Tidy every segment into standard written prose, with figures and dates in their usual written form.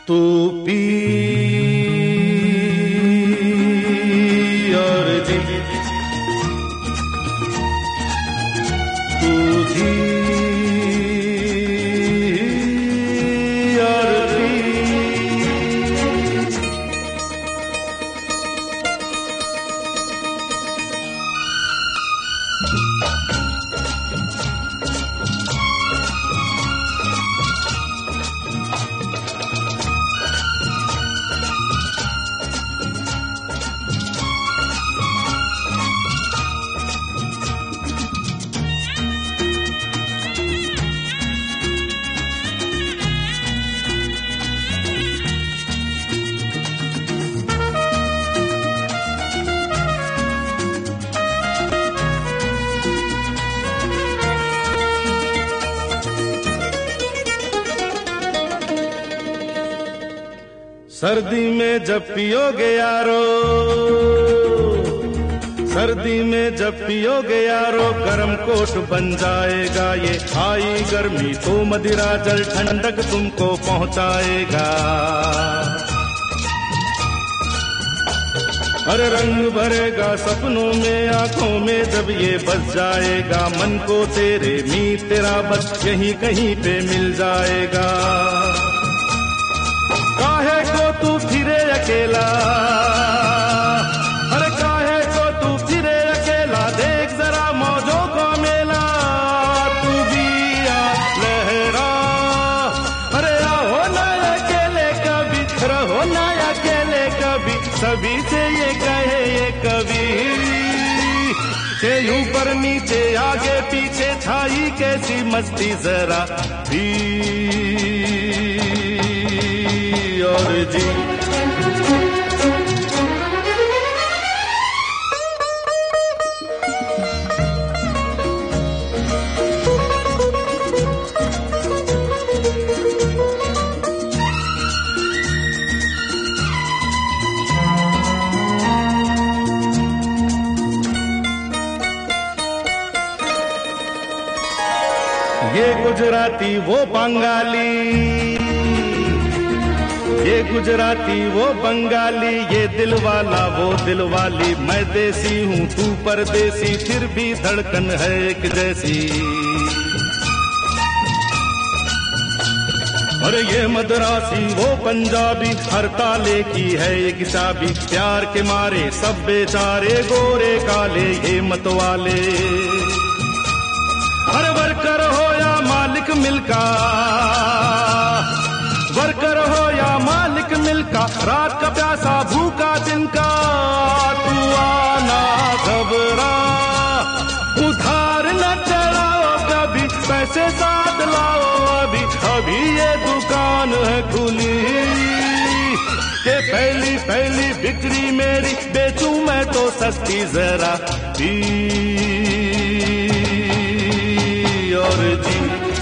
तू पी और जी, तू जी और पी। सर्दी में जब पियोगे यारो, सर्दी में जब पियोगे यारो, गरम कोट बन जाएगा ये। आई गर्मी तो मदिरा जल ठंडक तुमको पहुंचाएगा। अरे रंग भरेगा सपनों में, आंखों में जब ये बस जाएगा। मन को तेरे मीत तेरा बस यहीं कहीं पे मिल जाएगा। काहे को तू फिरे अकेला, अरे काहे को तू फिरे अकेला, देख जरा मौजों का मेला। तू भी आ लहरा, अरे आओ ना अकेले कभी, रहो ना अकेले कभी। सभी से ये कहे ये कवि के ऊपर नीचे आगे पीछे छाई कैसी मस्ती जरा भी और जी। ये गुजराती वो बंगाली, ये गुजराती वो बंगाली, ये दिल वाला वो दिल वाली। मैं देसी हूँ तू परदेसी, फिर भी धड़कन है एक जैसी। अरे ये मद्रासी वो पंजाबी, हर ताले की है एक चाबी। प्यार के मारे सब बेचारे गोरे काले ये मतवाले। अरे वर्कर हो या मालिक मिलका, वर्कर हो या मालिक मिलका, रात का प्यासा भूखा दिन का। तू आना घबरा, उधार न चढ़ाओ कभी, पैसे साथ लाओ अभी। अभी ये दुकान है खुली के पहली पहली बिक्री मेरी, बेचूं मैं तो सस्ती जरा भी और जी।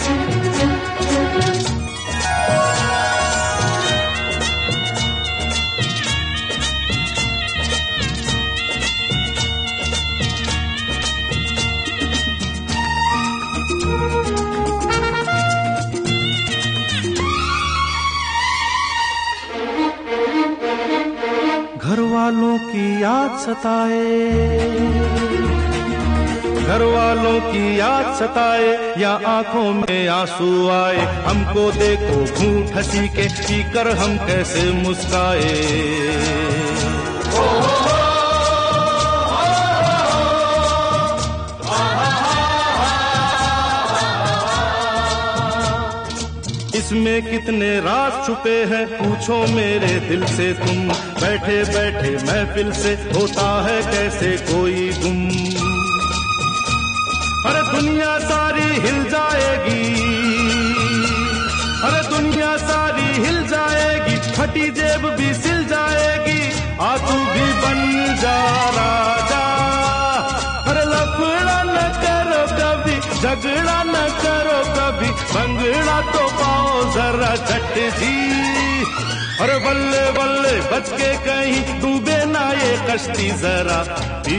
घर वालों की याद सताए, घर वालों की याद सताए, या आंखों में आंसू आए। हमको देखो घूंट हंसी के, पीकर हम कैसे मुस्काए। इसमें कितने राज छुपे हैं, पूछो मेरे दिल से तुम। बैठे बैठे महफिल से होता है कैसे कोई गुम। अरे दुनिया सारी हिल जाएगी, अरे दुनिया सारी हिल जाएगी, फटी जेब भी सिल जाएगी। आ तू भी बन जा राजा, अरे लफड़ा न करो कभी, झगड़ा न करो कभी, भंगड़ा तो पाओ जरा झट जी। अरे बल्ले बल्ले बच के कहीं डूबे ना ये कश्ती जरा भी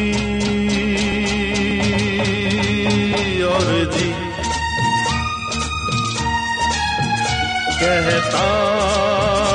और जी। कहता